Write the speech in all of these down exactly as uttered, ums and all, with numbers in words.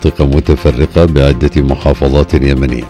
مناطق متفرقة بعدة محافظات يمنية.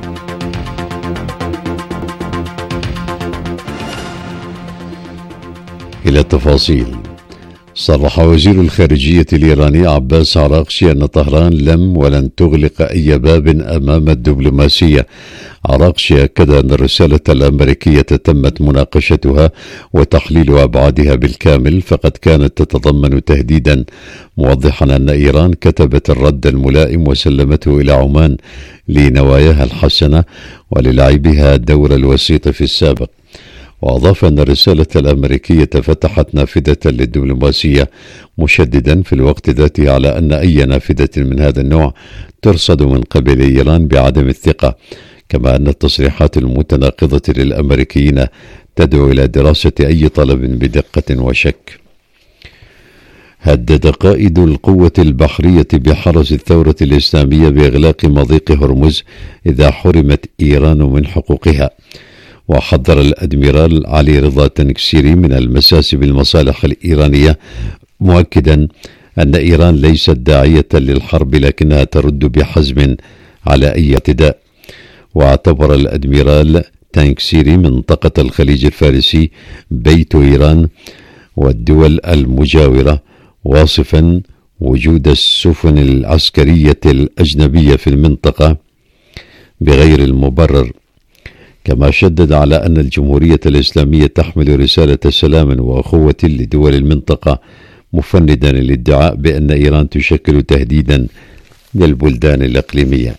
إلى التفاصيل. صرح وزير الخارجية الإيراني عباس عراقشي أن طهران لم ولن تغلق أي باب أمام الدبلوماسية. عراقشي أكد أن الرسالة الأمريكية تمت مناقشتها وتحليل أبعادها بالكامل، فقد كانت تتضمن تهديدا، موضحا أن إيران كتبت الرد الملائم وسلمته إلى عمان لنواياها الحسنة وللعبها دور الوسيط في السابق. وأضاف أن الرسالة الأمريكية فتحت نافذة للدبلوماسية، مشددا في الوقت ذاته على أن أي نافذة من هذا النوع ترصد من قبل إيران بعدم الثقة، كما أن التصريحات المتناقضة للأمريكيين تدعو إلى دراسة أي طلب بدقة وشك. هدد قائد القوة البحرية بحرس الثورة الإسلامية بإغلاق مضيق هرمز إذا حرمت إيران من حقوقها. وحذر الأدميرال علي رضا تنكسيري من المساس بالمصالح الإيرانية، مؤكدا أن إيران ليست داعية للحرب لكنها ترد بحزم على أي اعتداء. واعتبر الأدميرال تنكسيري منطقة الخليج الفارسي بيت إيران والدول المجاورة، واصفا وجود السفن العسكرية الأجنبية في المنطقة بغير المبرر. كما شدد على أن الجمهورية الإسلامية تحمل رسالة سلام وأخوة لدول المنطقة، مفندا الادعاء بأن إيران تشكل تهديدا للبلدان الإقليمية.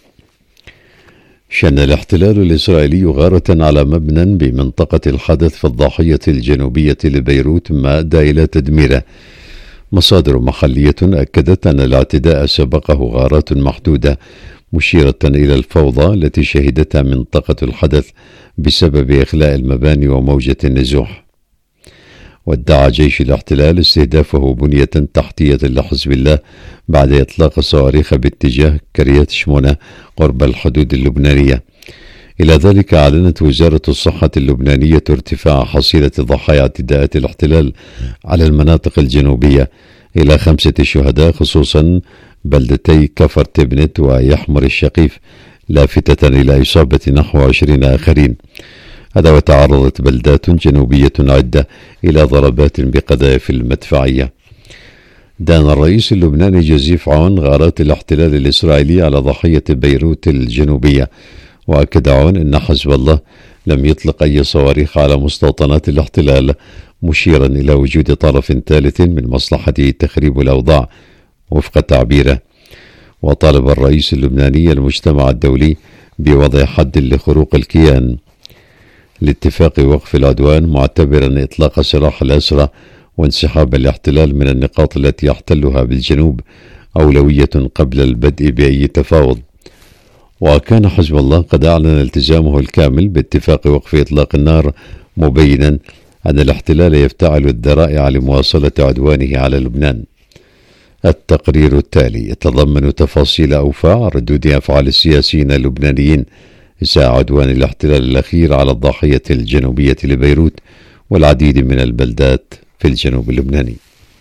شن الاحتلال الإسرائيلي غارة على مبنى بمنطقة الحدث في الضاحية الجنوبية لبيروت ما أدى إلى تدميره. مصادر محلية أكدت أن الاعتداء سبقه غارات محدودة، مشيرة إلى الفوضى التي شهدتها منطقة الحدث بسبب إخلاء المباني وموجة النزوح. وادعى جيش الاحتلال استهدافه بنية تحتية لحزب الله بعد إطلاق صواريخ باتجاه كريات شمونة قرب الحدود اللبنانية. إلى ذلك أعلنت وزارة الصحة اللبنانية ارتفاع حصيلة ضحايا اعتداءات الاحتلال على المناطق الجنوبية إلى خمسة شهداء، خصوصا بلدتي كفر تبنت ويحمر الشقيف، لافتة إلى إصابة نحو عشرين آخرين. هذا وتعرضت بلدات جنوبية عدة إلى ضربات بقذائف المدفعية. دان الرئيس اللبناني جوزيف عون غارات الاحتلال الإسرائيلي على ضحية بيروت الجنوبية، وأكد عون أن حزب الله لم يطلق أي صواريخ على مستوطنات الاحتلال، مشيرا إلى وجود طرف ثالث من مصلحته تخريب الأوضاع وفق تعبيره. وطالب الرئيس اللبناني المجتمع الدولي بوضع حد لخروق الكيان لاتفاق وقف العدوان، معتبرا إطلاق سراح الأسرى وانسحاب الاحتلال من النقاط التي يحتلها بالجنوب أولوية قبل البدء بأي تفاوض. وكان حزب الله قد أعلن التزامه الكامل باتفاق وقف إطلاق النار، مبينا أن الاحتلال يفتعل الذرائع لمواصلة عدوانه على لبنان. التقرير التالي يتضمن تفاصيل أوفى عن ردود أفعال السياسيين اللبنانيين إزاء عدوان الاحتلال الأخير على الضاحية الجنوبية لبيروت والعديد من البلدات في الجنوب اللبناني.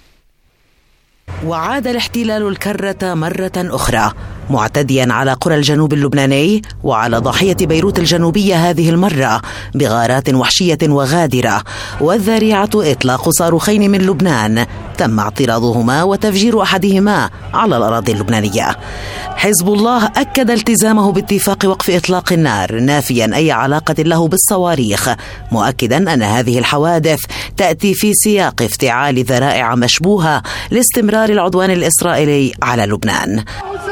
وعاد الاحتلال الكرة مرة أخرى، معتديا على قرى الجنوب اللبناني وعلى ضاحية بيروت الجنوبية، هذه المرة بغارات وحشية وغادرة، والذريعة إطلاق صاروخين من لبنان تم اعتراضهما وتفجير أحدهما على الأراضي اللبنانية. حزب الله أكد التزامه باتفاق وقف إطلاق النار، نافيا أي علاقة له بالصواريخ، مؤكدا أن هذه الحوادث تأتي في سياق افتعال ذرائع مشبوهة لاستمرار العدوان الإسرائيلي على لبنان.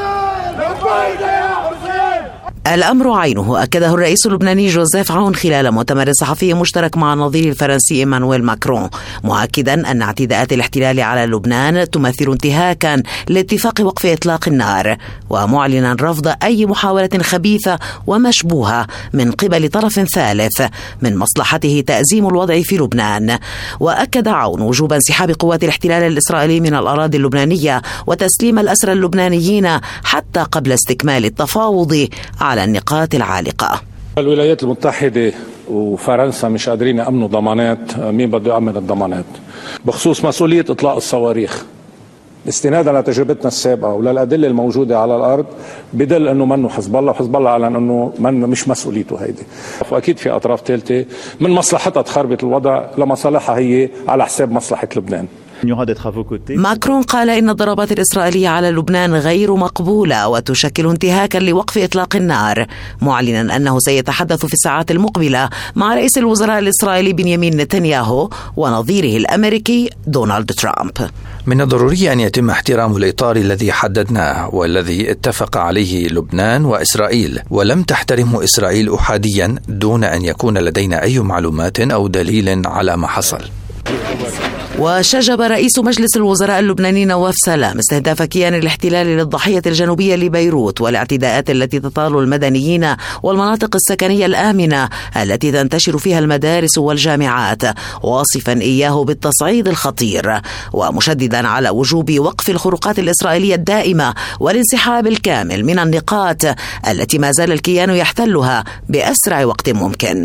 الأمر عينه أكده الرئيس اللبناني جوزيف عون خلال مؤتمر صحفي مشترك مع النظير الفرنسي إيمانويل ماكرون، مؤكدا أن اعتداءات الاحتلال على لبنان تمثل انتهاكا لاتفاق وقف إطلاق النار، ومعلنا رفض أي محاولة خبيثة ومشبوهة من قبل طرف ثالث من مصلحته تأزيم الوضع في لبنان. وأكد عون وجوب انسحاب قوات الاحتلال الإسرائيلي من الأراضي اللبنانية وتسليم الأسرى اللبنانيين حتى قبل استكمال التفاوض على النقاط العالقة. الولايات المتحدة وفرنسا مش قادرين يأمنوا ضمانات، مين بده يأمن الضمانات بخصوص مسؤولية إطلاق الصواريخ؟ استنادا لتجربتنا السابقة وللأدلة الموجودة على الأرض بدل أنه منه حزب الله، وحزب الله أعلن أنه من مش مسؤوليته هيدي. وأكيد في أطراف ثالثة من مصلحتها تخربط الوضع لمصالحها هي على حساب مصلحة لبنان. ماكرون قال إن الضربات الإسرائيلية على لبنان غير مقبولة وتشكل انتهاكا لوقف إطلاق النار، معلنا أنه سيتحدث في الساعات المقبلة مع رئيس الوزراء الإسرائيلي بنيامين نتنياهو ونظيره الأمريكي دونالد ترامب. من الضروري أن يتم احترام الإطار الذي حددناه والذي اتفق عليه لبنان وإسرائيل، ولم تحترمه إسرائيل أحاديا دون أن يكون لدينا أي معلومات أو دليل على ما حصل. وشجب رئيس مجلس الوزراء اللبناني نواف سلام استهداف كيان الاحتلال للضاحية الجنوبية لبيروت والاعتداءات التي تطال المدنيين والمناطق السكنية الآمنة التي تنتشر فيها المدارس والجامعات، واصفا إياه بالتصعيد الخطير ومشددا على وجوب وقف الخروقات الإسرائيلية الدائمة والانسحاب الكامل من النقاط التي ما زال الكيان يحتلها بأسرع وقت ممكن.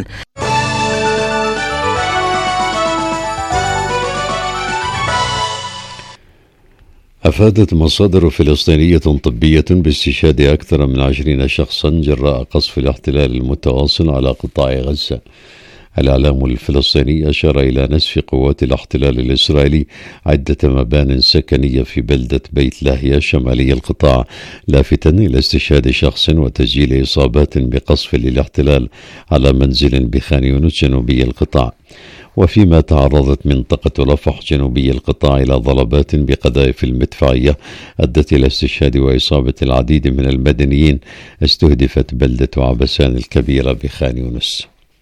أفادت مصادر فلسطينية طبية باستشهاد أكثر من عشرين شخصا جراء قصف الاحتلال المتواصل على قطاع غزة. الإعلام الفلسطيني أشار إلى نسف قوات الاحتلال الإسرائيلي عدة مبان سكنية في بلدة بيت لاهيا شمالي القطاع، لافتا إلى استشهاد شخص وتسجيل إصابات بقصف للاحتلال على منزل بخان يونس جنوبي القطاع. وفيما تعرضت منطقة رفح جنوبي القطاع إلى ضربات بقذائف المدفعية أدت إلى استشهاد وإصابة العديد من المدنيين، استهدفت بلدة عبسان الكبيرة بخان يونس.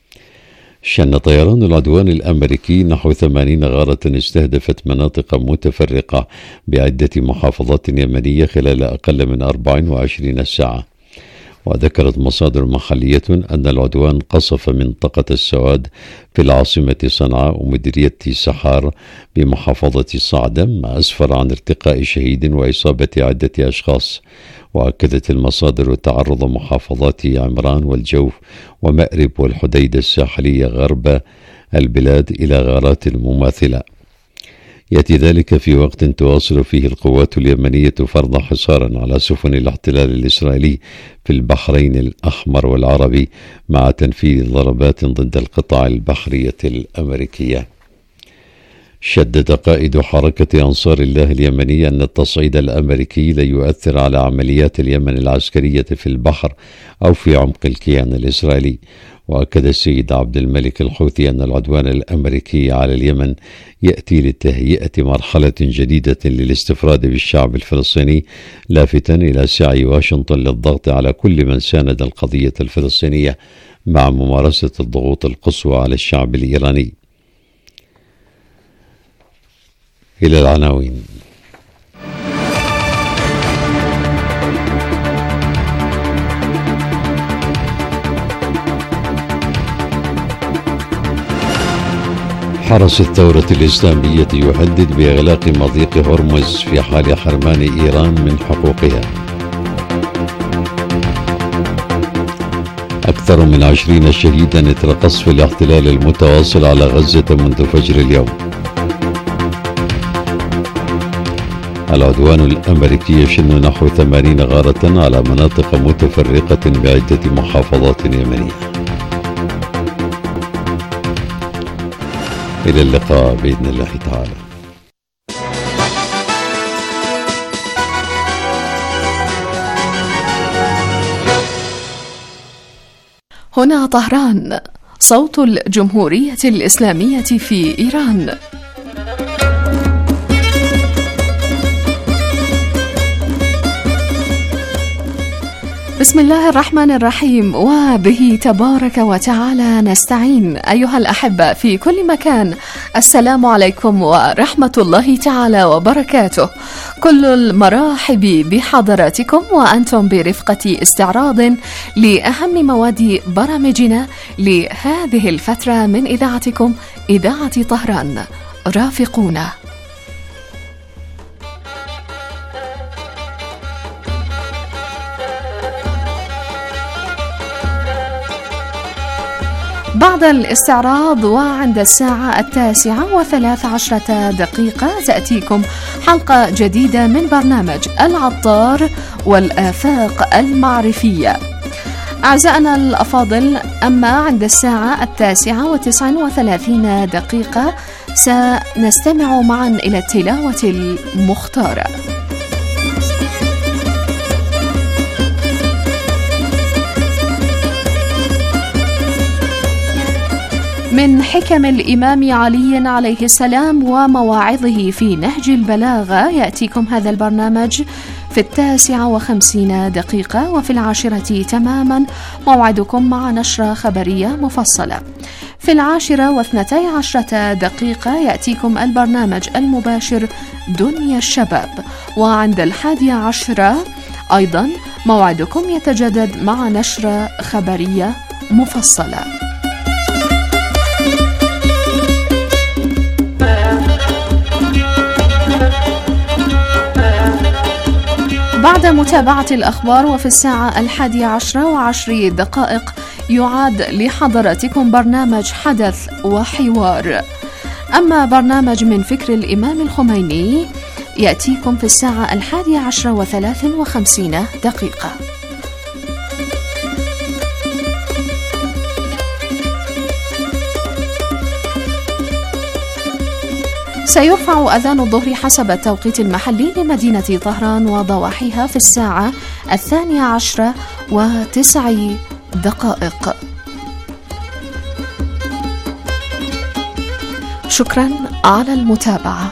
شن طيران العدوان الأمريكي نحو ثمانين غارة استهدفت مناطق متفرقة بعدة محافظات يمنية خلال أقل من أربع وعشرين ساعة. وذكرت مصادر محلية أن العدوان قصف منطقة السواد في العاصمة صنعاء ومديرية سحار بمحافظة صعدة، ما أسفر عن ارتقاء شهيد وإصابة عدة أشخاص. وأكدت المصادر تعرض محافظات عمران والجوف ومأرب والحديدة الساحلية غرب البلاد إلى غارات مماثلة. يأتي ذلك في وقت تواصل فيه القوات اليمنية فرض حصارا على سفن الاحتلال الإسرائيلي في البحرين الأحمر والعربي مع تنفيذ ضربات ضد القطاع البحرية الأمريكية. شدد قائد حركة أنصار الله اليمنية أن التصعيد الأمريكي لا يؤثر على عمليات اليمن العسكرية في البحر أو في عمق الكيان الإسرائيلي. وأكد السيد عبد الملك الحوثي أن العدوان الأمريكي على اليمن يأتي لتهيئة مرحلة جديدة للاستفراد بالشعب الفلسطيني، لافتا إلى سعي واشنطن للضغط على كل من ساند القضية الفلسطينية مع ممارسة الضغوط القصوى على الشعب الإيراني. إلى العناوين. حرس الثورة الإسلامية يهدد بإغلاق مضيق هرمز في حال حرمان إيران من حقوقها. أكثر من عشرين شهيدا إثر قصف الاحتلال المتواصل على غزة منذ فجر اليوم. العدوان الأمريكي يشن نحو ثمانين غارة على مناطق متفرقة بعدة محافظات يمنية. إلى اللقاء بإذن الله تعالى. هنا طهران، صوت الجمهورية الإسلامية في إيران. بسم الله الرحمن الرحيم، وبه تبارك وتعالى نستعين. أيها الأحبة في كل مكان، السلام عليكم ورحمة الله تعالى وبركاته. كل المراحب بحضراتكم وأنتم برفقة استعراض لأهم مواد برامجنا لهذه الفترة من إذاعتكم إذاعة طهران. رافقونا. بعد الاستعراض وعند الساعة التاسعة وثلاث عشرة دقيقة تأتيكم حلقة جديدة من برنامج العطار والآفاق المعرفية. أعزائنا الأفاضل، أما عند الساعة التاسعة وتسع وثلاثين دقيقة سنستمع معا إلى التلاوة المختارة. من حكم الإمام علي عليه السلام ومواعظه في نهج البلاغة يأتيكم هذا البرنامج في التاسعة وخمسين دقيقة، وفي العاشرة تماما موعدكم مع نشرة خبرية مفصلة. في العاشرة واثنتي عشرة دقيقة يأتيكم البرنامج المباشر دنيا الشباب، وعند الحادية عشرة أيضا موعدكم يتجدد مع نشرة خبرية مفصلة. بعد متابعة الأخبار وفي الساعة الحادية عشرة وعشر دقائق يعاد لحضراتكم برنامج حدث وحوار. أما برنامج من فكر الإمام الخميني يأتيكم في الساعة الحادية عشرة وثلاث وخمسين دقيقة. سيرفع أذان الظهر حسب التوقيت المحلي لمدينة طهران وضواحيها في الساعة الثانية عشرة وتسع دقائق. شكرا على المتابعة.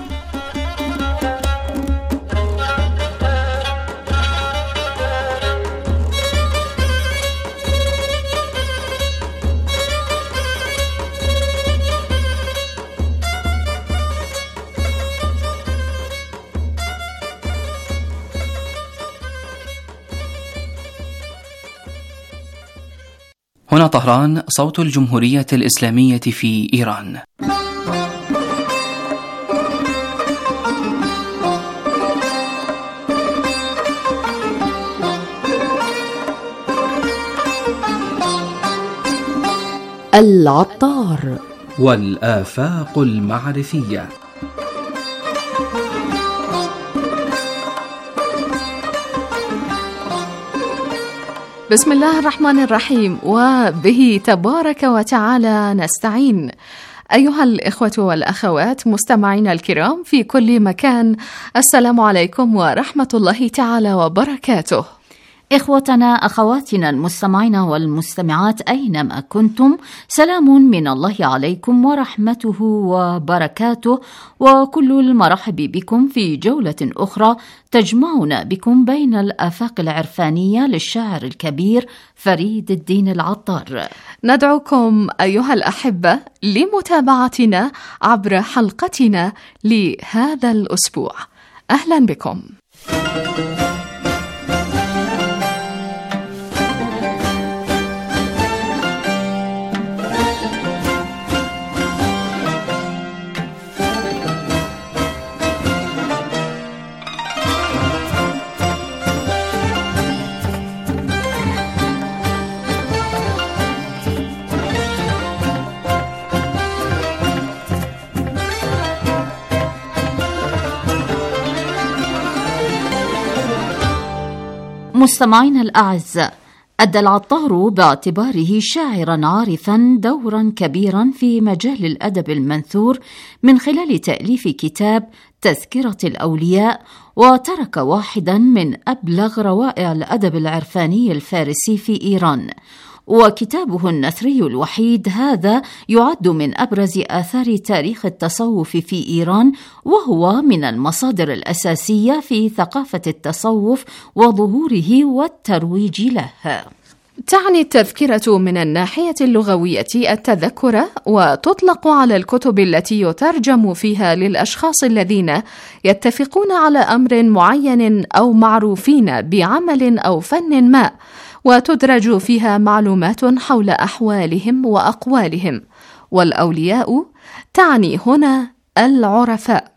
هنا طهران، صوت الجمهورية الإسلامية في إيران. العطار والآفاق المعرفية. بسم الله الرحمن الرحيم، وبه تبارك وتعالى نستعين. أيها الإخوة والأخوات مستمعين الكرام في كل مكان، السلام عليكم ورحمة الله تعالى وبركاته. إخوتنا أخواتنا المستمعين والمستمعات أينما كنتم، سلام من الله عليكم ورحمته وبركاته، وكل المرحب بكم في جولة أخرى تجمعنا بكم بين الآفاق العرفانية للشاعر الكبير فريد الدين العطار. ندعوكم أيها الأحبة لمتابعتنا عبر حلقتنا لهذا الأسبوع. أهلا بكم. مستمعين الأعزاء، أدى العطار باعتباره شاعرا عارفا دورا كبيرا في مجال الأدب المنثور من خلال تأليف كتاب تذكرة الأولياء، وترك واحدا من أبلغ روائع الأدب العرفاني الفارسي في إيران. وكتابه النثري الوحيد هذا يعد من أبرز آثار تاريخ التصوف في إيران، وهو من المصادر الأساسية في ثقافة التصوف وظهوره والترويج له. تعني التذكرة من الناحية اللغوية التذكر، وتطلق على الكتب التي يترجم فيها للأشخاص الذين يتفقون على أمر معين أو معروفين بعمل أو فن ما، وتدرج فيها معلومات حول أحوالهم وأقوالهم. والأولياء تعني هنا العرفاء،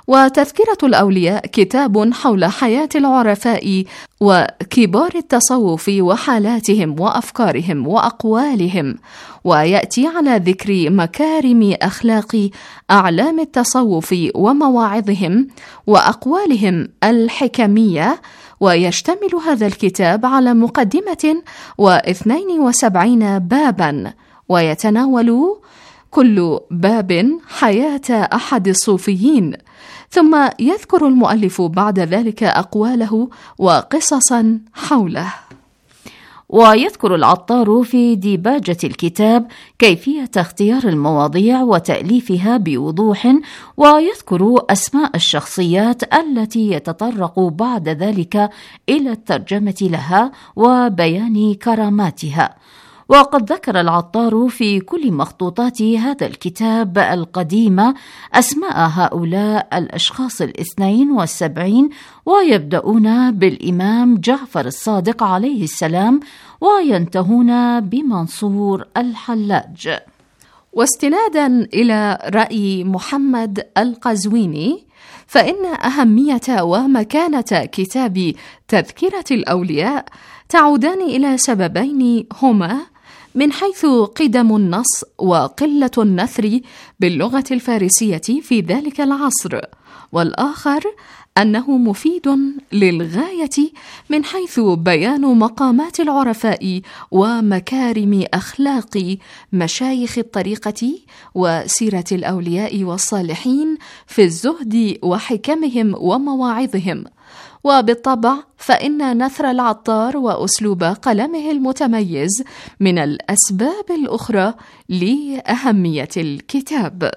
وتذكرة الأولياء كتاب حول حياة العرفاء وكبار التصوف وحالاتهم وأفكارهم وأقوالهم، ويأتي على ذكر مكارم أخلاق أعلام التصوف ومواعظهم وأقوالهم الحكمية. ويشتمل هذا الكتاب على مقدمة واثنين وسبعين بابا، ويتناول كل باب حياة أحد الصوفيين، ثم يذكر المؤلف بعد ذلك أقواله وقصصا حوله. ويذكر العطار في ديباجة الكتاب كيفية اختيار المواضيع وتأليفها بوضوح، ويذكر أسماء الشخصيات التي يتطرق بعد ذلك إلى الترجمة لها وبيان كراماتها. وقد ذكر العطار في كل مخطوطات هذا الكتاب القديمة أسماء هؤلاء الأشخاص الاثنين والسبعين، ويبدأون بالإمام جعفر الصادق عليه السلام وينتهون بمنصور الحلاج. واستنادا إلى رأي محمد القزويني، فإن أهمية ومكانة كتاب تذكرة الأولياء تعودان إلى سببين، هما من حيث قدم النص وقلة النثر باللغة الفارسية في ذلك العصر، والآخر أنه مفيد للغاية من حيث بيان مقامات العرفاء ومكارم أخلاق مشايخ الطريقة وسيرة الأولياء والصالحين في الزهد وحكمهم ومواعظهم. وبالطبع فإن نثر العطار وأسلوب قلمه المتميز من الأسباب الأخرى لأهمية الكتاب.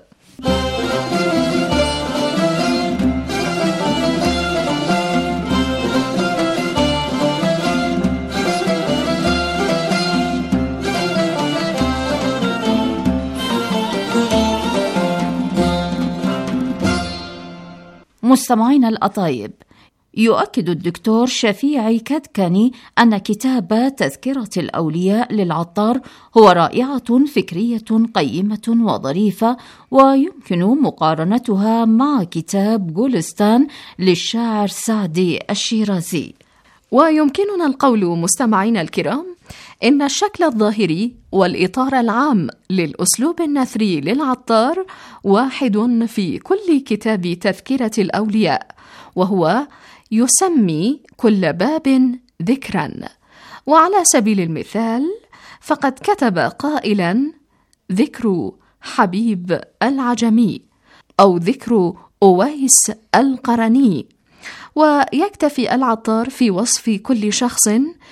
مستمعين الأطايب، يؤكد الدكتور شفيعي كدكني أن كتاب تذكرة الأولياء للعطار هو رائعة فكرية قيمة وظريفة، ويمكن مقارنتها مع كتاب جولستان للشاعر سعدي الشيرازي. ويمكننا القول مستمعين الكرام إن الشكل الظاهري والإطار العام للأسلوب النثري للعطار واحد في كل كتاب تذكرة الأولياء، وهو يسمي كل باب ذكرا. وعلى سبيل المثال فقد كتب قائلا ذكر حبيب العجمي أو ذكر أويس القرني، ويكتفي العطار في وصف كل شخص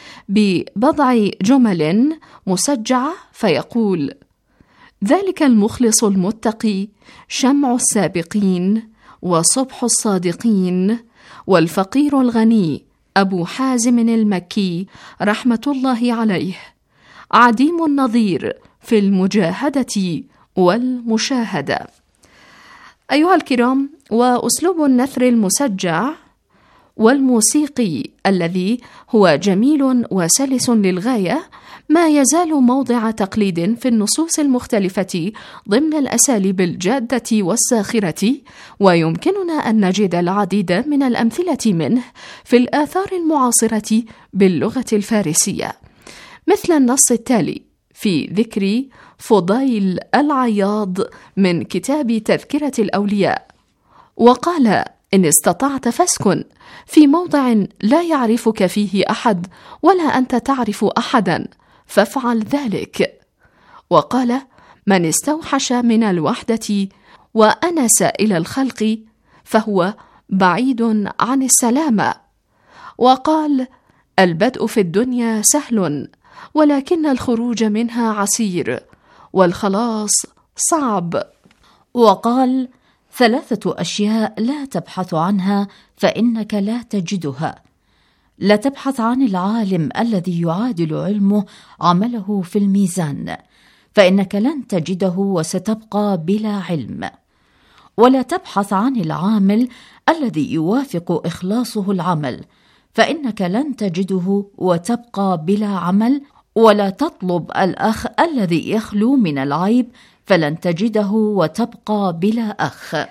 ببضع جمل مسجعة فيقول: ذلك المخلص المتقي، شمع السابقين، وصبح الصادقين، والفقير الغني أبو حازم المكي رحمة الله عليه، عديم النظير في المجاهدة والمشاهدة. أيها الكرام، وأسلوب النثر المسجع والموسيقي الذي هو جميل وسلس للغاية ما يزال موضع تقليد في النصوص المختلفة ضمن الأساليب الجادة والساخرة، ويمكننا أن نجد العديد من الأمثلة منه في الآثار المعاصرة باللغة الفارسية، مثل النص التالي في ذكر فضيل العياض من كتاب تذكرة الأولياء: وقال: إن استطعت فاسكن في موضع لا يعرفك فيه أحد ولا أنت تعرف أحدا، فافعل ذلك. وقال: من استوحش من الوحدة وأنس إلى الخلق فهو بعيد عن السلامة. وقال: البدء في الدنيا سهل ولكن الخروج منها عسير، والخلاص صعب. وقال: ثلاثة أشياء لا تبحث عنها فإنك لا تجدها. لا تبحث عن العالم الذي يعادل علمه عمله في الميزان، فإنك لن تجده وستبقى بلا علم. ولا تبحث عن العامل الذي يوافق إخلاصه العمل، فإنك لن تجده وتبقى بلا عمل. ولا تطلب الأخ الذي يخلو من العيب، فلن تجده وتبقى بلا أخ.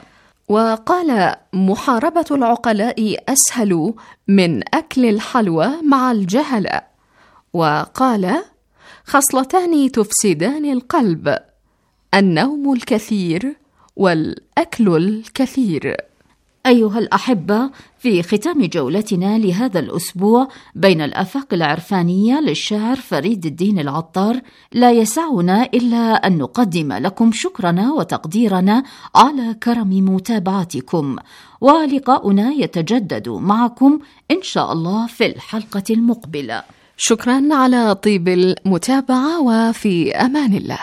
وقال: محاربة العقلاء أسهل من أكل الحلوى مع الجهلة. وقال: خصلتان تفسدان القلب: النوم الكثير والأكل الكثير. أيها الأحبة، في ختام جولتنا لهذا الأسبوع بين الآفاق العرفانية للشاعر فريد الدين العطار، لا يسعنا إلا أن نقدم لكم شكرنا وتقديرنا على كرم متابعتكم، ولقاؤنا يتجدد معكم إن شاء الله في الحلقة المقبلة. شكرا على طيب المتابعة، وفي أمان الله.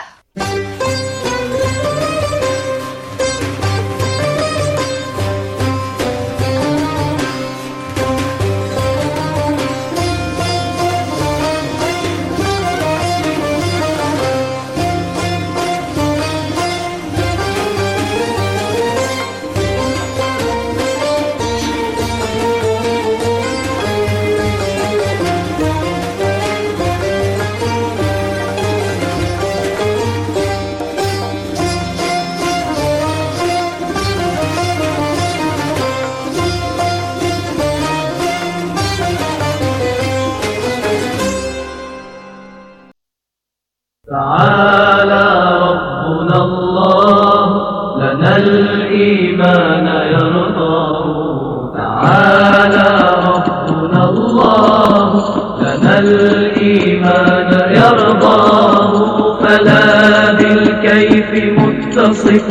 تعالى ربنا الله لنا الإيمان يرضاه. تعالى ربنا الله لنا الإيمان يرضاه. فلا بالكيف متصف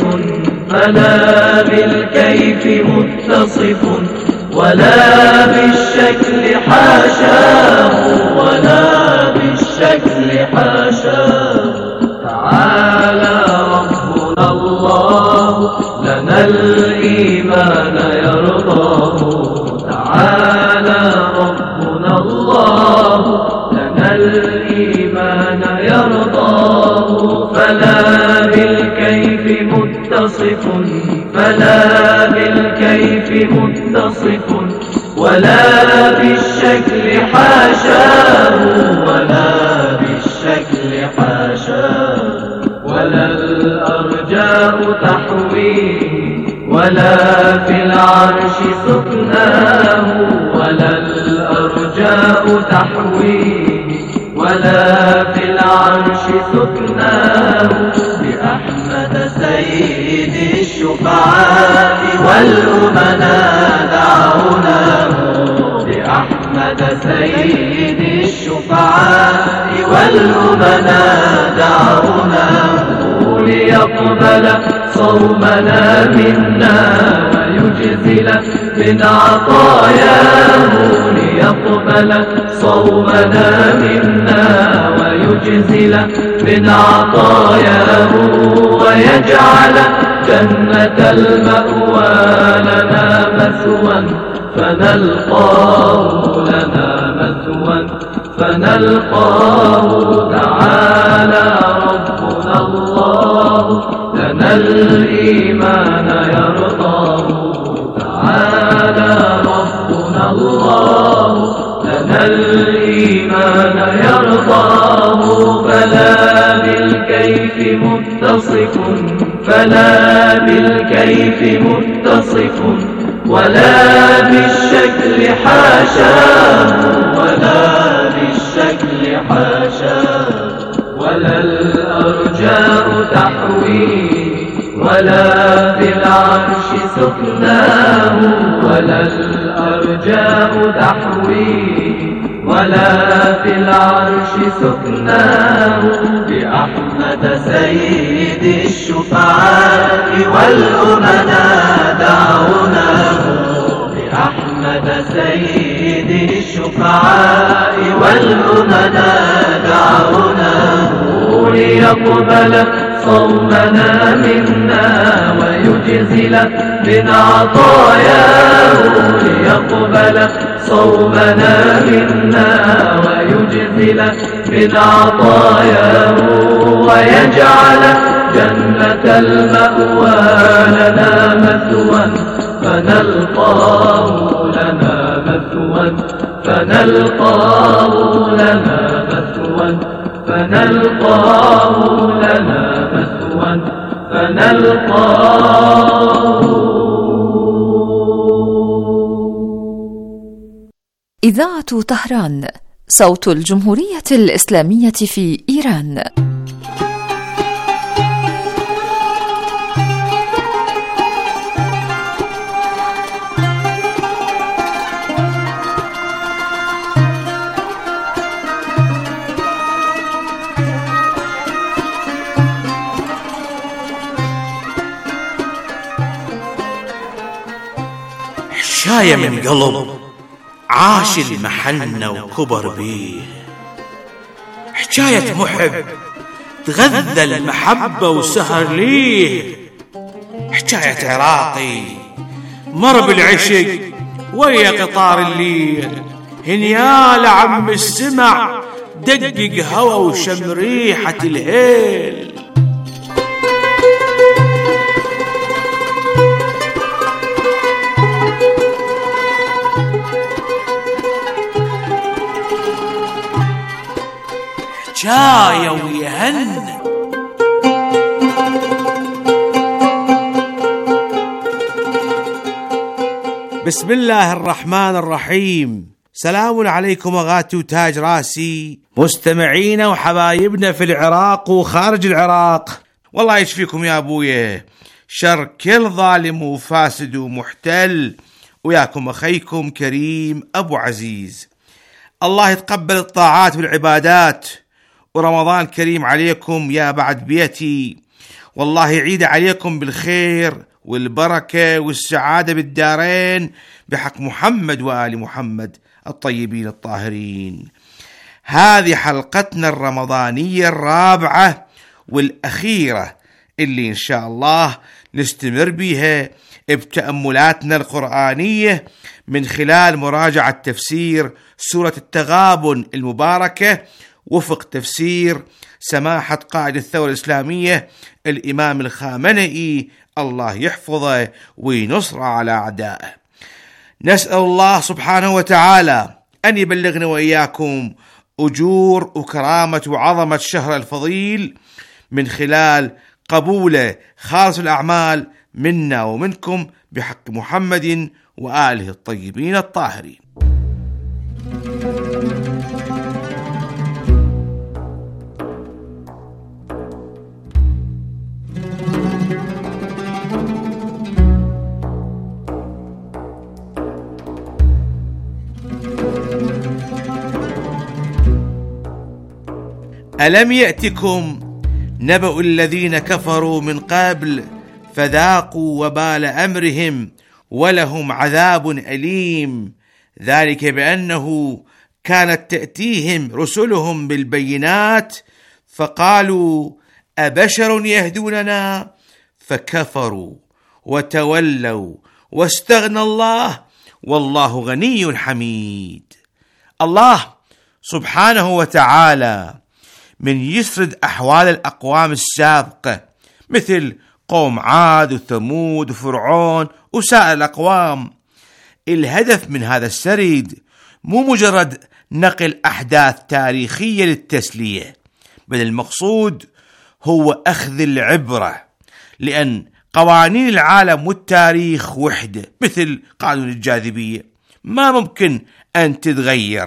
فلا بالكيف متصف ولا بالشكل حاشاه ولا بالشكل حاشاه. تعالى ربنا الله لنا الإيمان يرضاه. تعالى ربنا الله لنا الإيمان يرضاه. فلا بالكيف متصف فلا بالكيف متصف ولا بالشكل حاشاه ولا بالشكل حاشاه. ولا الأرجاء تحوي ولا في العرش سكناه. ولا الأرجاء تحوي ولا في العرش سكناه. بأحمد سيد الشفعاء والأمناء دعوناه. بأحمد سيد الشفعاء والأمناء دعوناه. ليقبل صومنا منا ويجزل من عطاياه. ليقبل صومنا منا ويجزل من عطاياه. ويجعل جنة المأوى لنا مثوى فنلقاه لنا مثوى فنلقاه. تعالى ربنا الله لنا الإيمان يرضاه. تعالى ربنا الله لنا الإيمان يرضاه. فلا بالكيف متصف فلا بالكيف متصف ولا بالشكل حاشاه ولا بالشكل حاشاه. ولا الأرجاء تحوي ولا في العرش سكناه. ولا الأرجاء تحوي ولا في العرش سكناه. بأحمد سيد الشفعاء والأمناء دعوناه. بأحمد سيد الشفعاء والأمناء دعوناه. ليقبل صومنا منا ويجزل من عطاياه. ليقبل صومنا منا ويجزل من عطاياه. ويجعل جنة المأوى لنا مثوى فنلقاه لنا مثوى فنلقاه لنا مثوى فنلقاه لنا مثوى فنلقاه إذاعة طهران، صوت الجمهورية الإسلامية في إيران. حشاية من قلب عاش المحنة وكبر بيه، حكاية محب تغذى المحبة وسهر ليه، حكاية عراقي مر بالعشق ويا قطار الليل، هنيال عم السمع دقق هوا وشم ريحة الهيل. حكاية ويهن بسم الله الرحمن الرحيم. سلام عليكم أغاتي وتاج راسي، مستمعينا وحبايبنا في العراق وخارج العراق. والله يشفيكم يا أبويا شر كل ظالم وفاسد ومحتل، وياكم أخيكم كريم أبو عزيز. الله يتقبل الطاعات والعبادات، ورمضان كريم عليكم يا بعد بيتي، والله يعيد عليكم بالخير والبركة والسعادة بالدارين بحق محمد وآل محمد الطيبين الطاهرين. هذه حلقتنا الرمضانية الرابعة والأخيرة اللي إن شاء الله نستمر بها بتأملاتنا القرآنية من خلال مراجعة تفسير سورة التغابن المباركة وفق تفسير سماحة قائد الثورة الإسلامية الإمام الخامنئي، الله يحفظه وينصر على أعدائه. نسأل الله سبحانه وتعالى أن يبلغنا وإياكم أجور وكرامة وعظمة شهر الفضيل من خلال قبول خالص الأعمال منا ومنكم بحق محمد وآله الطيبين الطاهرين. ألم يأتكم نبأ الذين كفروا من قبل فذاقوا وبال أمرهم ولهم عذاب أليم، ذلك بأنه كانت تأتيهم رسلهم بالبينات فقالوا أبشر يهدوننا فكفروا وتولوا واستغنى الله والله غني حميد. الله سبحانه وتعالى من يسرد أحوال الأقوام السابقة مثل قوم عاد وثمود وفرعون وسائر الأقوام. الهدف من هذا السرد مو مجرد نقل أحداث تاريخية للتسلية، بل المقصود هو أخذ العبرة، لأن قوانين العالم والتاريخ وحدة مثل قانون الجاذبية ما ممكن أن تتغير،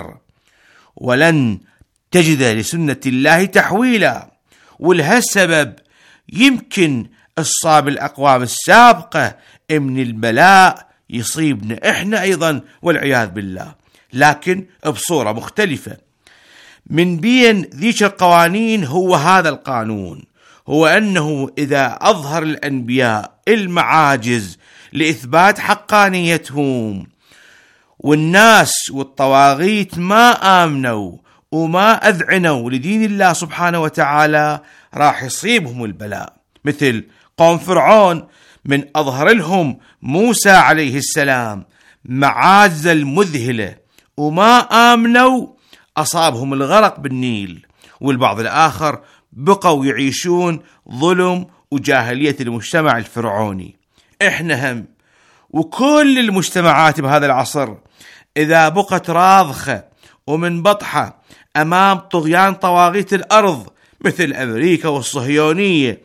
ولن تجد لسنة الله تحويلا. ولهالسبب يمكن إصاب الأقوام السابقة من البلاء يصيبنا إحنا أيضا والعياذ بالله، لكن بصورة مختلفة. من بين ذيك القوانين هو هذا القانون، هو أنه إذا أظهر الأنبياء المعاجز لإثبات حقانيتهم والناس والطواغيت ما آمنوا وما أذعنوا لدين الله سبحانه وتعالى، راح يصيبهم البلاء. مثل قوم فرعون من أظهر لهم موسى عليه السلام معاجز المذهلة وما آمنوا، أصابهم الغرق بالنيل. والبعض الآخر بقوا يعيشون ظلم وجاهلية المجتمع الفرعوني. إحنا هم وكل المجتمعات بهذا العصر إذا بقت راضخة ومن بطحة أمام طغيان طواغيت الأرض مثل أمريكا والصهيونية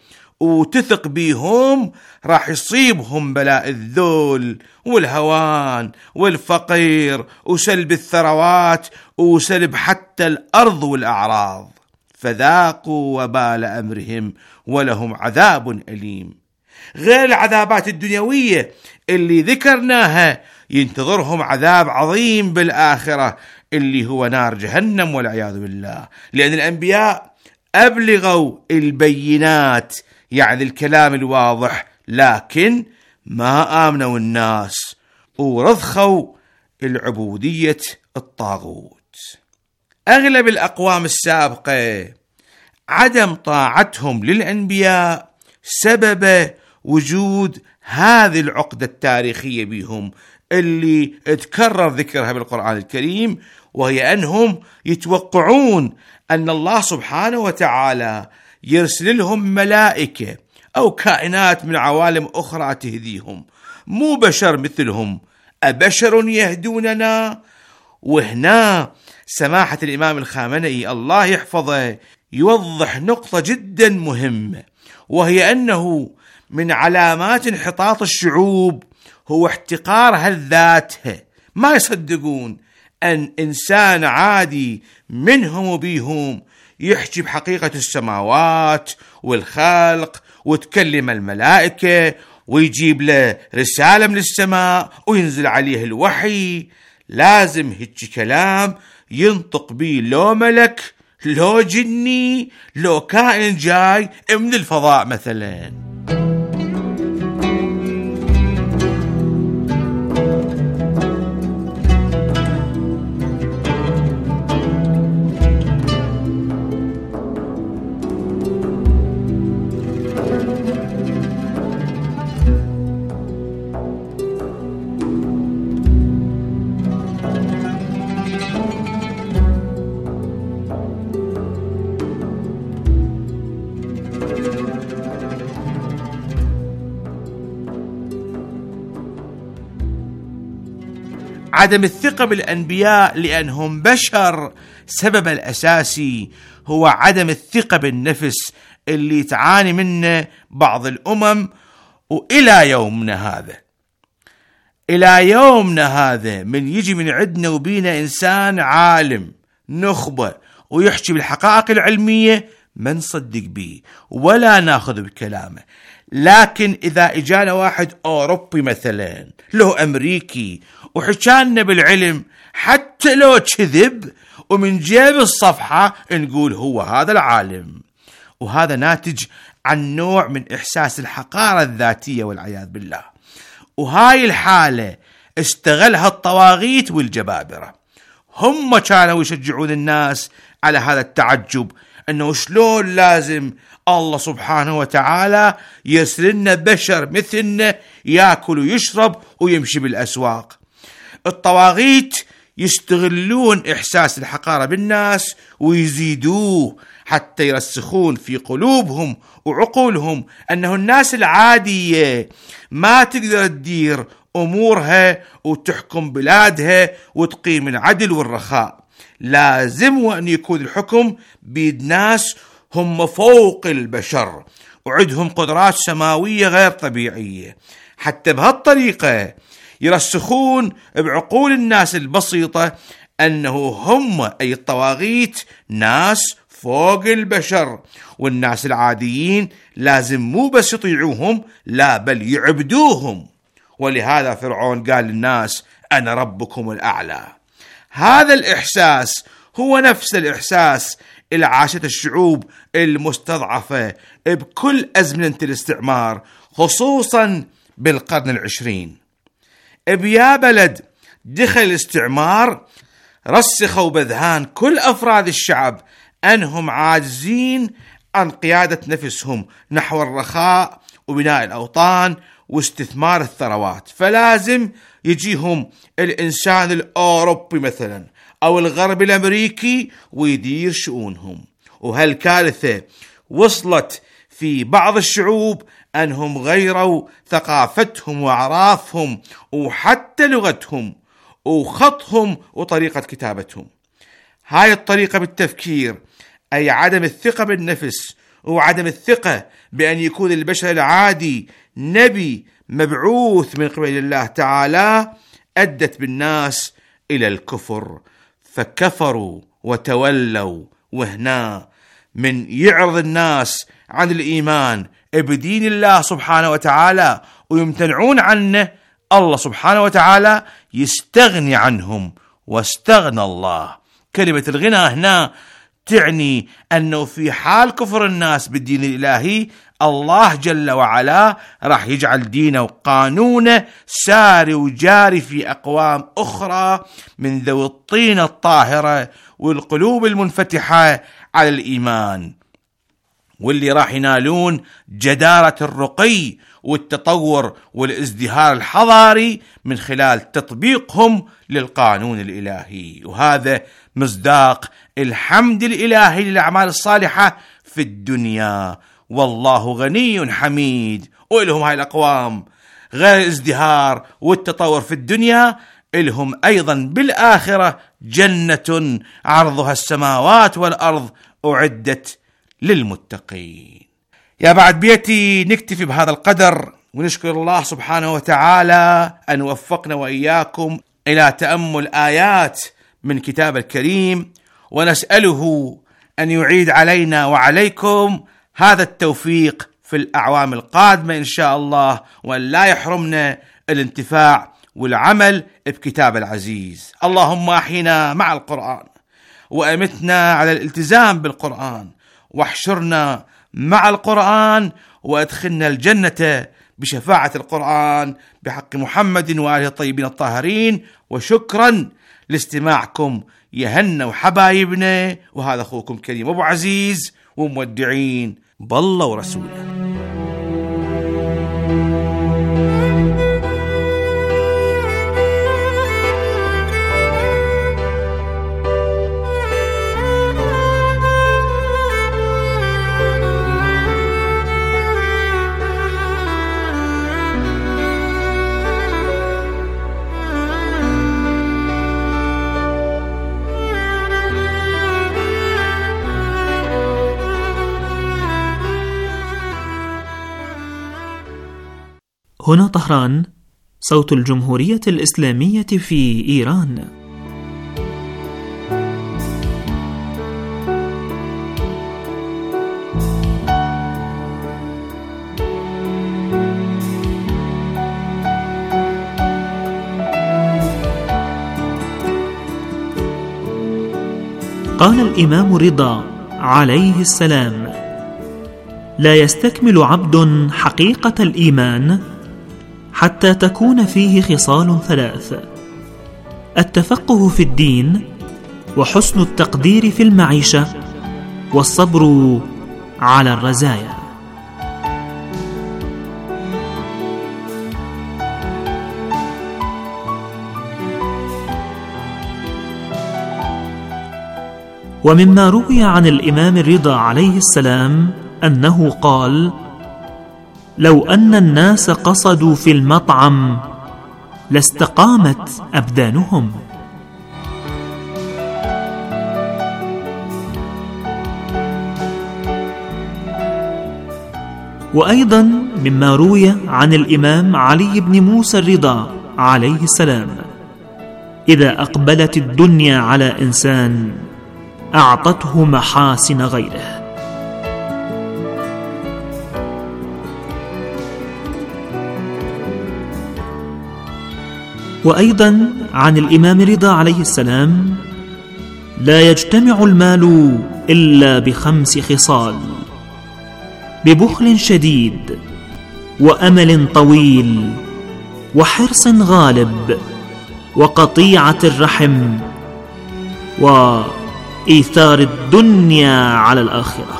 وتثق بيهم راح يصيبهم بلاء الذل والهوان والفقير وسلب الثروات وسلب حتى الأرض والأعراض، فذاقوا وبال أمرهم ولهم عذاب أليم. غير العذابات الدنيوية اللي ذكرناها ينتظرهم عذاب عظيم بالآخرة اللي هو نار جهنم والعياذ بالله، لأن الأنبياء أبلغوا البينات، يعني الكلام الواضح، لكن ما آمنوا الناس ورضخوا العبودية الطاغوت. أغلب الأقوام السابقة عدم طاعتهم للأنبياء سبب وجود هذه العقدة التاريخية بهم اللي تكرر ذكرها بالقرآن الكريم، وهي أنهم يتوقعون أن الله سبحانه وتعالى يرسل لهم ملائكة أو كائنات من عوالم أخرى تهديهم، مو بشر مثلهم، أبشر يهدوننا. وهنا سماحة الإمام الخامنئي الله يحفظه يوضح نقطة جدا مهمة، وهي أنه من علامات انحطاط الشعوب هو احتقارها لذاتها. ما يصدقون أن إنسان عادي منهم وبيهم يحكي بحقيقة السماوات والخلق وتكلم الملائكة ويجيب له رسالة من السماء وينزل عليه الوحي. لازم هيك كلام ينطق بيه لو ملك لو جني لو كائن جاي من الفضاء مثلا. عدم الثقة بالأنبياء لأنهم بشر سبب الأساسي هو عدم الثقة بالنفس اللي تعاني منه بعض الأمم. وإلى يومنا هذا إلى يومنا هذا من يجي من عندنا وبينا إنسان عالم نخبة ويحكي بالحقائق العلمية ما نصدق بيه ولا ناخذ بكلامه. لكن إذا إجانا واحد أوروبي مثلا له أمريكي وحكانا بالعلم حتى لو كذب ومن جيب الصفحة نقول هو هذا العالم، وهذا ناتج عن نوع من إحساس الحقارة الذاتية والعياذ بالله. وهاي الحالة استغلها الطواغيت والجبابرة، هم كانوا يشجعون الناس على هذا التعجب أنه شلون لازم الله سبحانه وتعالى يرسل لنا بشر مثلنا يأكل ويشرب ويمشي بالأسواق. الطواغيت يستغلون إحساس الحقارة بالناس ويزيدوه حتى يرسخون في قلوبهم وعقولهم أنه الناس العادية ما تقدر تدير أمورها وتحكم بلادها وتقيم العدل والرخاء. لازم وأن يكون الحكم بيد ناس هم فوق البشر وعندهم قدرات سماوية غير طبيعية، حتى بهالطريقة يرسخون بعقول الناس البسيطة أنه هم أي الطواغيت ناس فوق البشر، والناس العاديين لازم مو بس يطيعوهم لا بل يعبدوهم. ولهذا فرعون قال للناس أنا ربكم الأعلى. هذا الإحساس هو نفس الإحساس اللي عاشت الشعوب المستضعفة بكل أزمنة الاستعمار، خصوصا بالقرن العشرين. بيا بلد دخل الاستعمار رسخوا بذهان كل أفراد الشعب أنهم عاجزين عن قيادة نفسهم نحو الرخاء وبناء الأوطان واستثمار الثروات، فلازم يجيهم الإنسان الأوروبي مثلا أو الغرب الأمريكي ويدير شؤونهم. وهالكارثة وصلت في بعض الشعوب أنهم غيروا ثقافتهم وأعرافهم وحتى لغتهم وخطهم وطريقة كتابتهم. هاي الطريقة بالتفكير أي عدم الثقة بالنفس وعدم الثقة بأن يكون البشر العادي نبي مبعوث من قبل الله تعالى أدت بالناس إلى الكفر، فكفروا وتولوا. وهنا من يعرض الناس عن الإيمان بدين الله سبحانه وتعالى ويمتنعون عنه، الله سبحانه وتعالى يستغني عنهم واستغنى الله. كلمة الغنى هنا تعني أنه في حال كفر الناس بالدين الإلهي الله جل وعلا راح يجعل دينه وقانونه ساري وجاري في أقوام أخرى من ذوي الطينة الطاهرة والقلوب المنفتحة على الإيمان، واللي راح ينالون جدارة الرقي والتطور والازدهار الحضاري من خلال تطبيقهم للقانون الإلهي. وهذا مصداق الحمد الإلهي للأعمال الصالحة في الدنيا، والله غني حميد. وإلهم هاي الأقوام غير الازدهار والتطور في الدنيا، إلهم أيضا بالآخرة جنة عرضها السماوات والأرض أعدت للمتقين. يا بعد بيتي نكتفي بهذا القدر، ونشكر الله سبحانه وتعالى أن وفقنا وإياكم إلى تأمل آيات من كتاب الكريم، ونسأله أن يعيد علينا وعليكم هذا التوفيق في الأعوام القادمة إن شاء الله، وأن لا يحرمنا الانتفاع والعمل بكتاب العزيز. اللهم أحينا مع القرآن، وأمتنا على الالتزام بالقرآن، واحشرنا مع القرآن، وأدخلنا الجنة بشفاعة القرآن بحق محمد وآله الطيبين الطاهرين. وشكرا لاستماعكم يا هنا وحبايبنا، وهذا أخوكم كريم أبو عزيز، ومودعين بالله ورسوله. هنا طهران، صوت الجمهورية الإسلامية في إيران. قال الإمام رضا عليه السلام: لا يستكمل عبد حقيقة الإيمان حتى تكون فيه خصال ثلاث: التفقه في الدين، وحسن التقدير في المعيشة، والصبر على الرزايا. ومما روي عن الإمام الرضا عليه السلام أنه قال: لو أن الناس قصدوا في المطعم لاستقامت أبدانهم. وأيضا مما روي عن الإمام علي بن موسى الرضا عليه السلام: إذا أقبلت الدنيا على إنسان أعطته محاسن غيره. وأيضا عن الإمام رضا عليه السلام: لا يجتمع المال إلا بخمس خصال: ببخل شديد، وأمل طويل، وحرص غالب، وقطيعة الرحم، وإيثار الدنيا على الآخرة.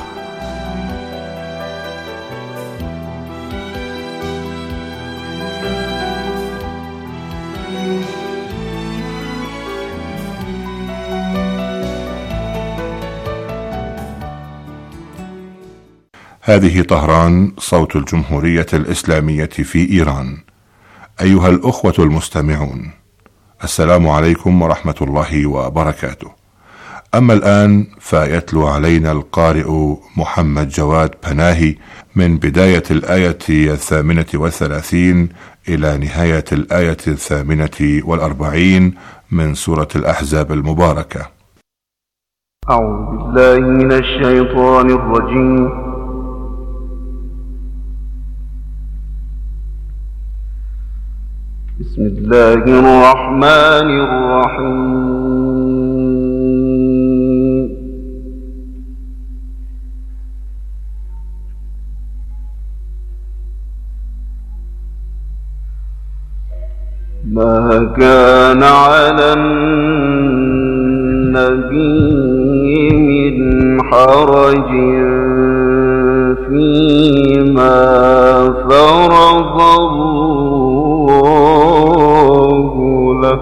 هذه طهران، صوت الجمهورية الإسلامية في إيران. أيها الأخوة المستمعون، السلام عليكم ورحمة الله وبركاته. أما الآن فيتلو علينا القارئ محمد جواد بناهي من بداية الآية الثامنة والثلاثين إلى نهاية الآية الثامنة والأربعين من سورة الأحزاب المباركة. أعوذ بالله من الشيطان الرجيم. بسم الله الرحمن الرحيم. ما كان على النبي من حرج فيما فرض الله له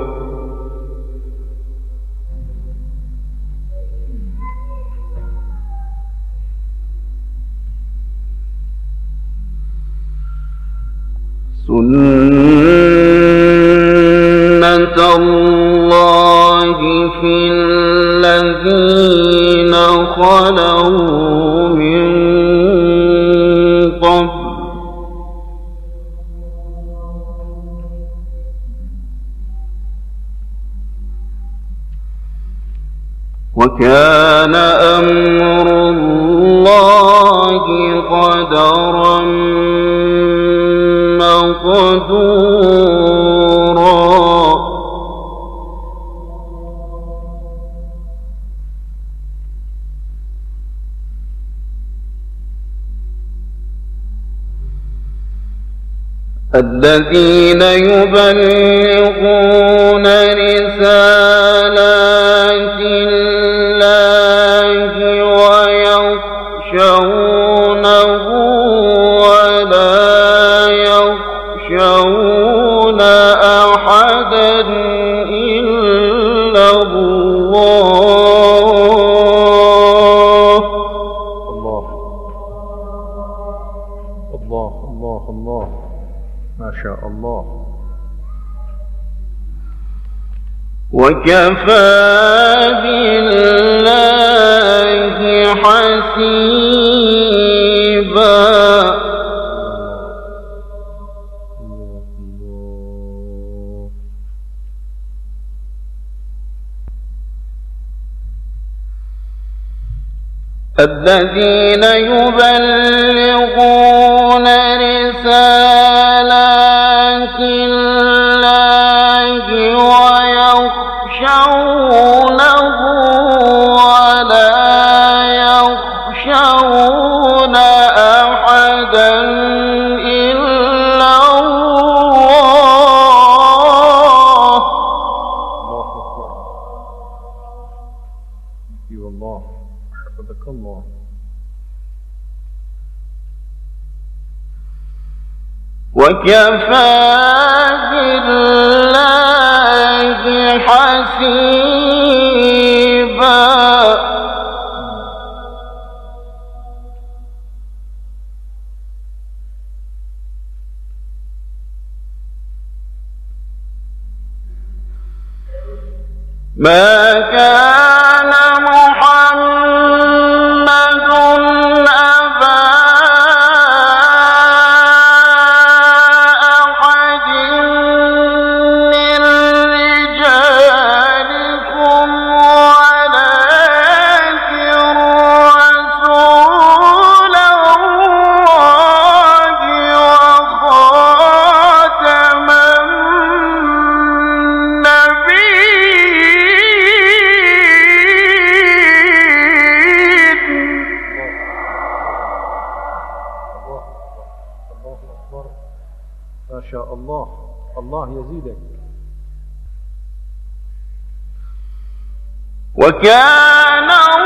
سنة الله في الذين خلوا من قبل وكان أمر الله قدرا مقدورا. الذين يبلغون رسالات الله ويخشونه ولا يخشون أحدا إلا الله. الله الله الله الله ما شاء الله. وكفى بالله حسيبا. الذين يبلغون رسالات الله ويخشونه ولا يخشون أحدا إلا الله. الله أكبر. أي والله حفظك الله. وكفى بالله حسيبا. ما كان محمد أبا أحد من رجالكم ولكن رسول الله وخاتم ما شاء الله. الله يزيدك. وكان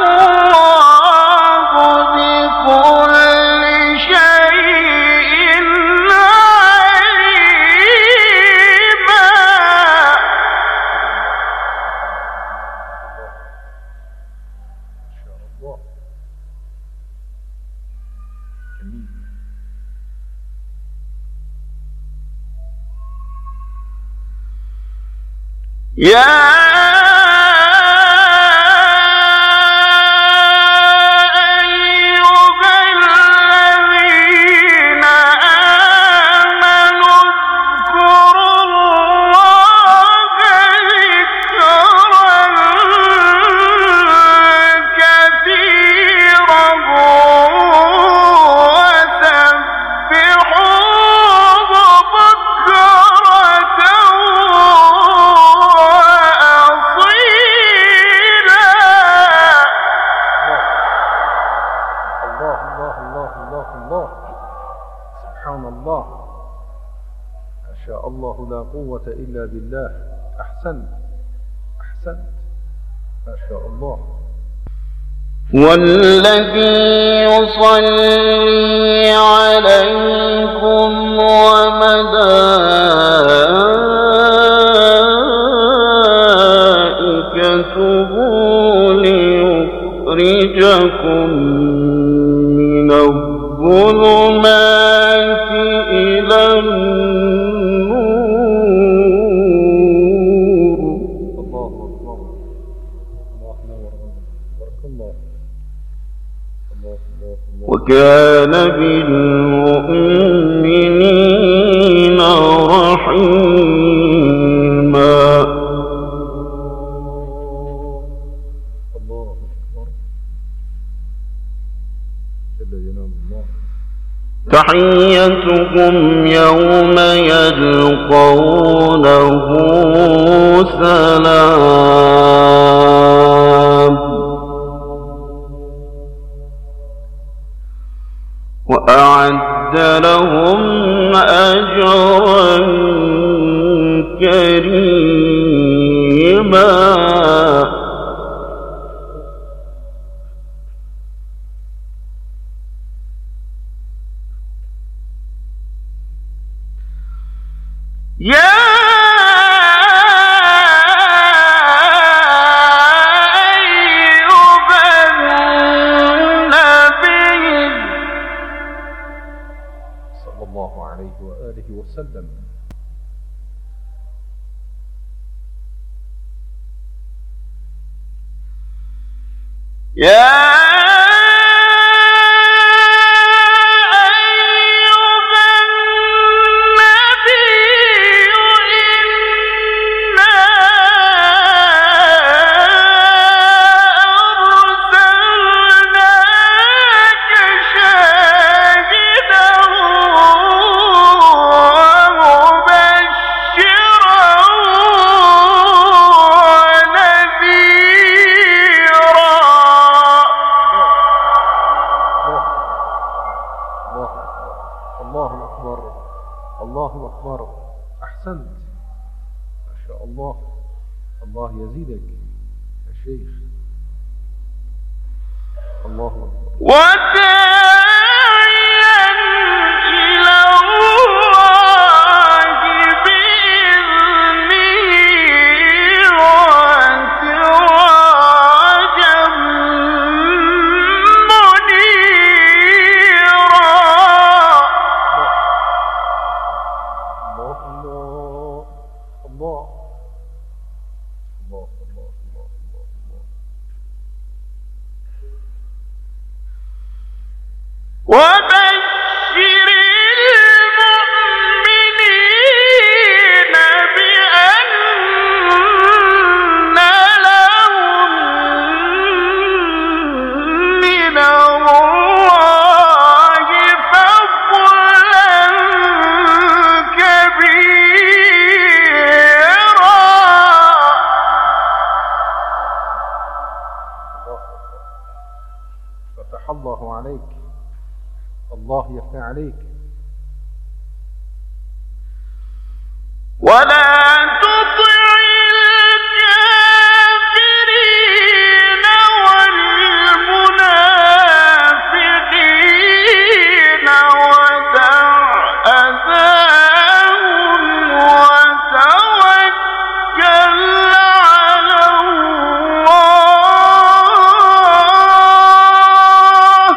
الله بكل شيء عليما. ما شاء الله. جميل. يا الله الله سبحان الله ما شاء الله لا قوة إلا بالله. أحسنت أحسنت ما شاء الله. والذي يصلي عليكم وملائكته ليخرجكم من الظلمات إلى النور. الله أكبر. الله نور. بارك الله. الله الله الله. وكان بالمؤمنين رحيما. الله أكبر. جل جلال الله. تحيتهم يوم يلقونه سلام وأعد لهم أجرا كريما. يا وسلم. يا الله أكبر. أحسنت ما شاء الله. الله يزيدك يا شيخ. الله أكبر. وداعيا إلى الله بإذنه وسراجا وبشر المؤمنين بأن لهم من الله فضلا كبيرا. فتح الله عليك. الله يفتح عليك. ولا تطع الكافرين والمنافقين ودع أذاهم وتوكل على الله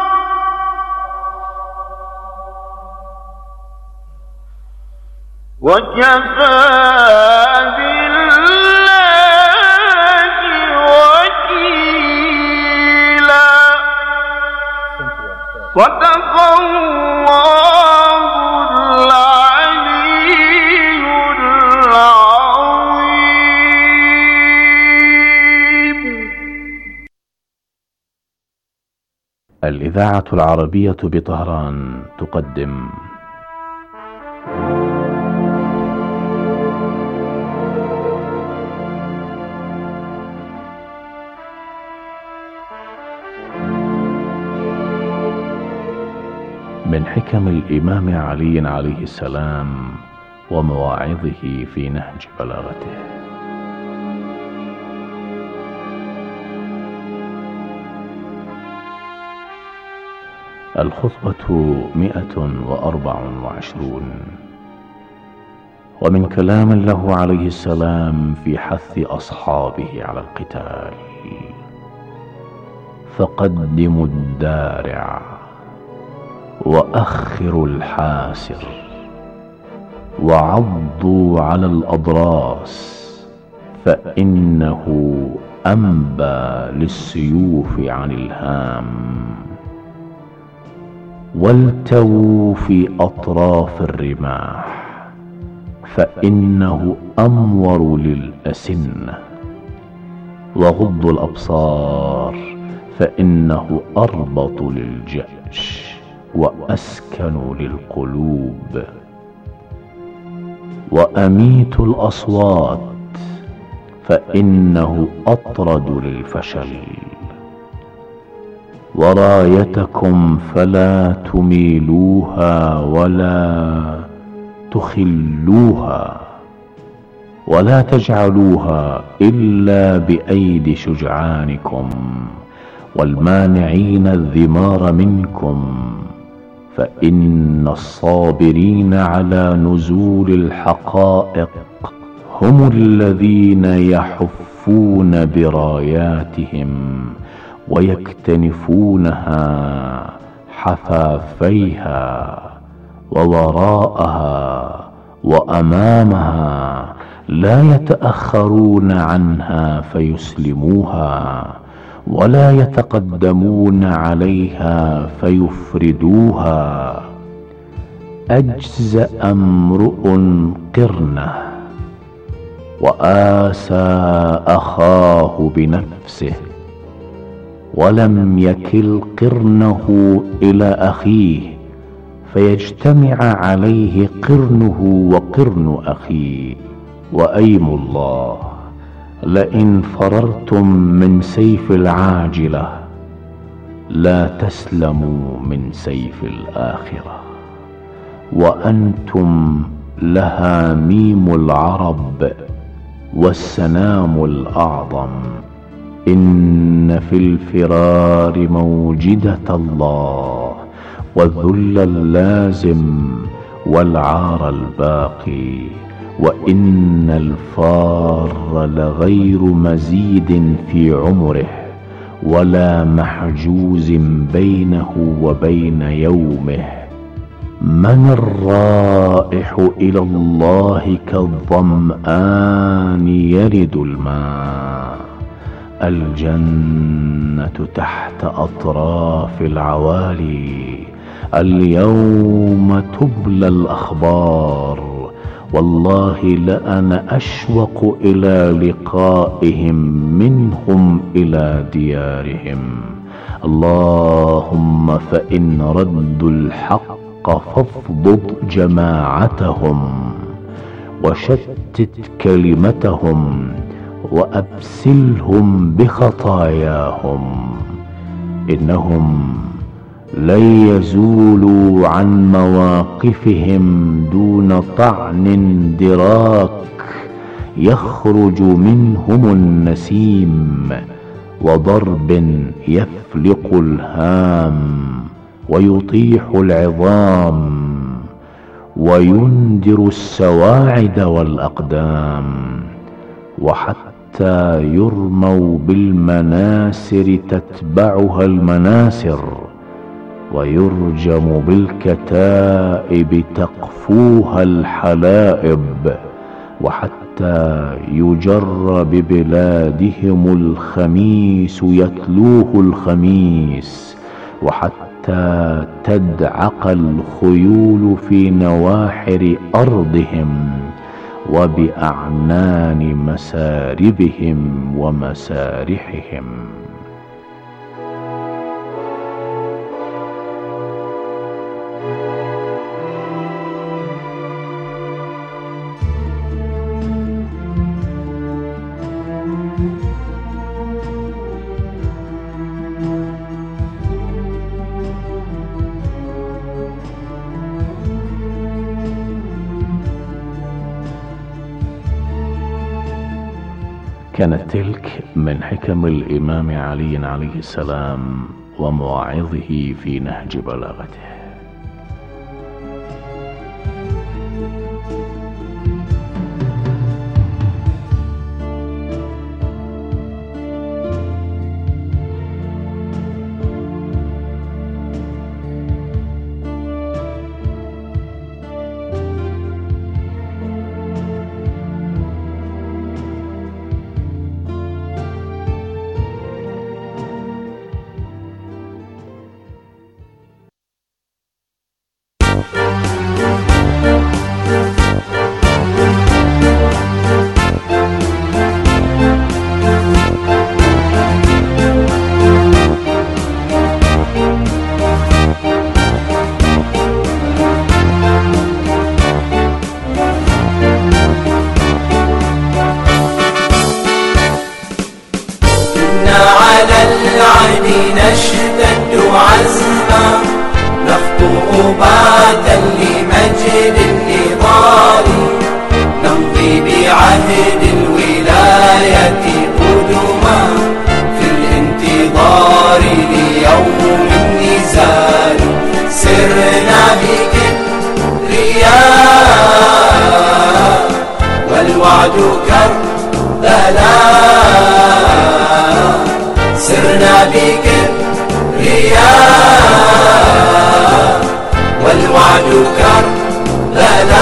وكفى بالله وكيلا. صدق الله العلي العظيم. الإذاعة العربية بطهران تقدم من حكم الإمام علي عليه السلام ومواعظه في نهج بلاغته. الخطبة مئة وأربع وعشرون. ومن كلام له عليه السلام في حث أصحابه على القتال: فقدموا الدارع وأخروا الحاسر وعضوا على الأضراس، فإنه أنبى للسيوف عن الهام، والتووا في أطراف الرماح، فإنه أمور للأسنة، وغضوا الأبصار، فإنه أربط للجأش وأسكن للقلوب، وأميتوا الأصوات، فإنه أطرد للفشل، ورايتكم فلا تميلوها ولا تخلوها، ولا تجعلوها إلا بأيدي شجعانكم والمانعين الذمار منكم، فإن الصابرين على نزول الحقائق هم الذين يحفون براياتهم ويكتنفونها حفافيها، ووراءها وأمامها، لا يتأخرون عنها فيسلموها، ولا يتقدمون عليها فيفردوها. أجزأ امرؤ قرنه وآسى أخاه بنفسه، ولم يكل قرنه إلى أخيه فيجتمع عليه قرنه وقرن أخيه. وأيم الله لئن فررتم من سيف العاجلة لا تسلموا من سيف الآخرة، وأنتم لها ميم العرب والسنام الأعظم. إن في الفرار موجدة الله، والذل اللازم والعار الباقي، وإن الفار لغير مزيد في عمره ولا محجوز بينه وبين يومه. من الرائح إلى الله كالظمآن يرد الماء. الجنة تحت أطراف العوالي، اليوم تبلى الأخبار. والله لأنا أشوق إلى لقائهم منهم إلى ديارهم. اللهم فإن ردوا الحق فافضض جماعتهم، وشتت كلمتهم، وأبسلهم بخطاياهم. إنهم لن يزولوا عن مواقفهم دون طعن دراك يخرج منهم النسيم، وضرب يفلق الهام ويطيح العظام، وينذر السواعد والأقدام، وحتى يرموا بالمناسر تتبعها المناسر، ويرجم بالكتائب تقفوها الحلائب، وحتى يجر ببلادهم الخميس يتلوه الخميس، وحتى تدعق الخيول في نواحر أرضهم وبأعنان مساربهم ومسارحهم. كانت تلك من حكم الإمام علي عليه السلام ومواعظه في نهج بلاغته. نشتد عزما نخطو باتا لمجد النضال نمضي بعهد الولاية قدما في الانتظار ليوم النزال سرنا بكبرياء والوعد كربلاء سرنا بكبرياء والوعد كربلاء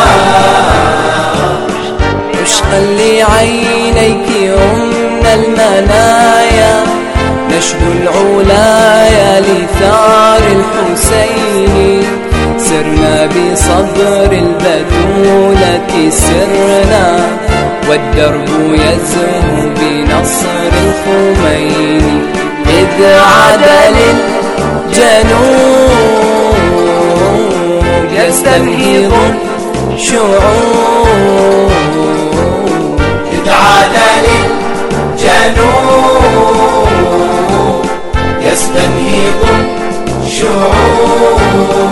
عشقا لعينيك يمن المنايا نشد العلايا لثار الحسين سرنا بصبر البتولة سرنا والدرب يزهو بنصر الخميني إذ عاد للجنوب يستنهض الشعوب إذ عاد للجنوب يستنهض الشعوب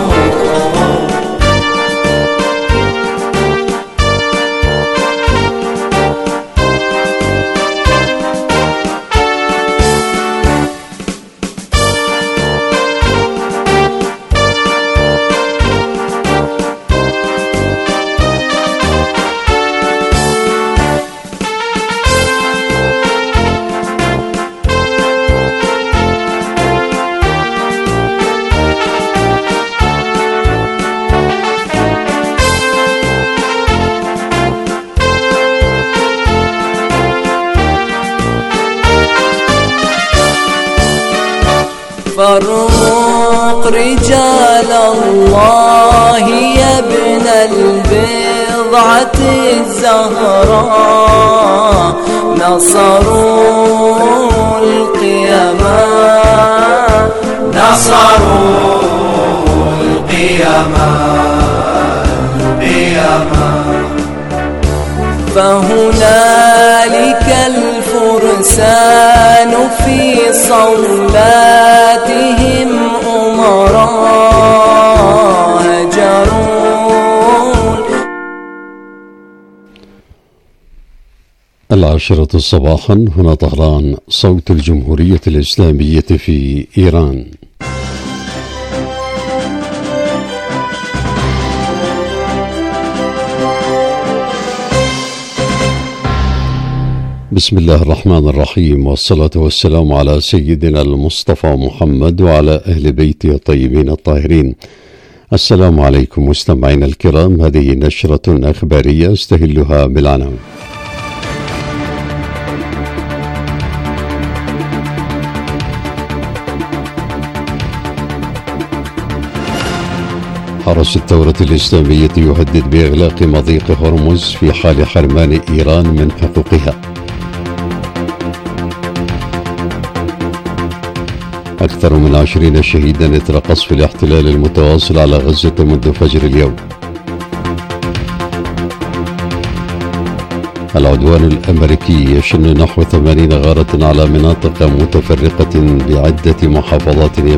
فارمق رجال الله يا ابن البضعة الزهراء نصروا القيامة نصروا القيامة القيامة فهنالك الفرسان في صولاتهم أمراء هجرون. العاشرة صباحا هنا طهران، صوت الجمهورية الإسلامية في إيران. بسم الله الرحمن الرحيم، والصلاة والسلام على سيدنا المصطفى محمد وعلى أهل بيته الطيبين الطاهرين. السلام عليكم مستمعينا الكرام، هذه نشرة أخبارية استهلها بالعناوين. حرس الثورة الإسلامية يهدد بإغلاق مضيق هرمز في حال حرمان إيران من حقوقها. أكثر من عشرين شهيدا إثر قصف الاحتلال المتواصل على غزة منذ فجر اليوم. العدوان الأمريكي يشن نحو ثمانين غارة على مناطق متفرقة بعدة محافظات